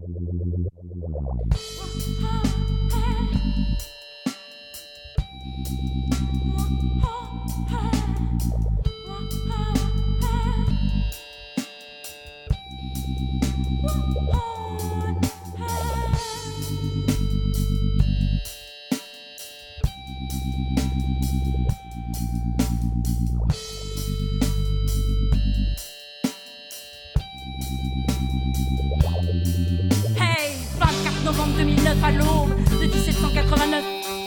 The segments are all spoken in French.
À l'aube de 1789,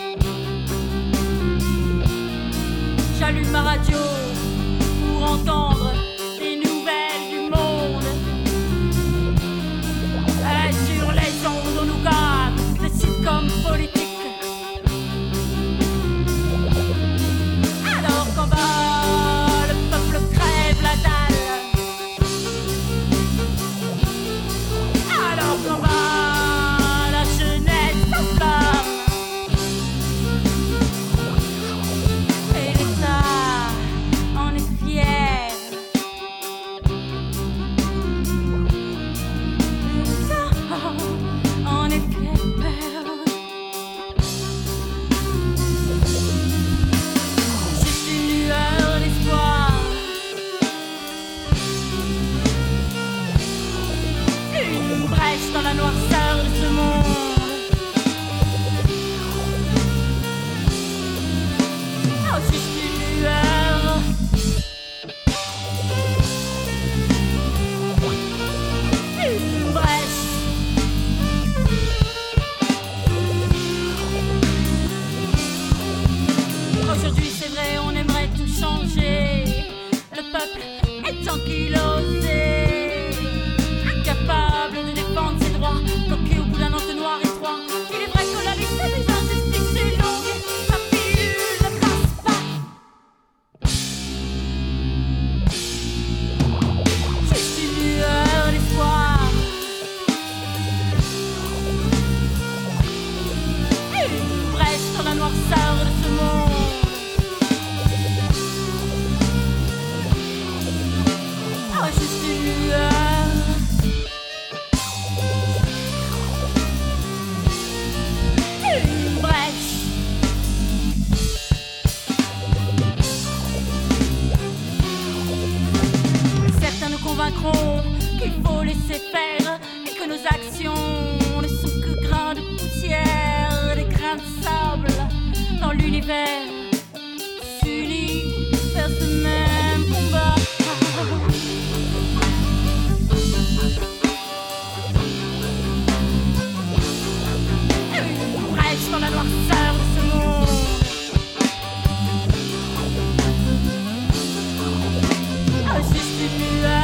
j'allume ma radio pour entendre les nouvelles du monde. Et sur les ondes on nous gagne de sitcoms politiques. Alors qu'en bas le peuple crève la dalle. Alors qu'en bas dans la noirceur de ce monde. Oh, juste une lueur. Une brèche. Aujourd'hui c'est vrai, on aimerait tout changer. Le peuple est ankylosé, incapable de défendre ses droits, bloqué au bout d'un entonnoir étroit. Il est vrai que la liste des injustices est longue, ma pilule ne passe pas. Juste une lueur d'espoir, une brèche dans la noirceur de ce monde. Oh, juste une lueur. Convaincront qu'il faut laisser faire et que nos actions ne sont que grains de poussière, des grains de sable dans l'univers s'unit vers ce même combat. Une brèche dans la noirceur de ce monde. Oh, juste une lueur.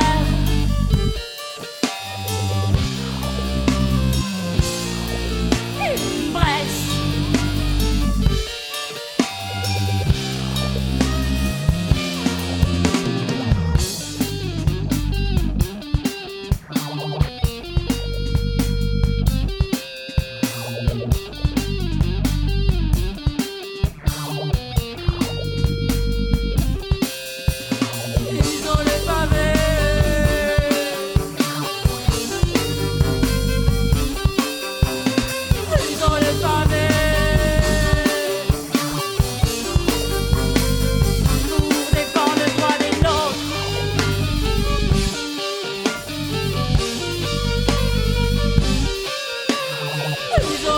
Ils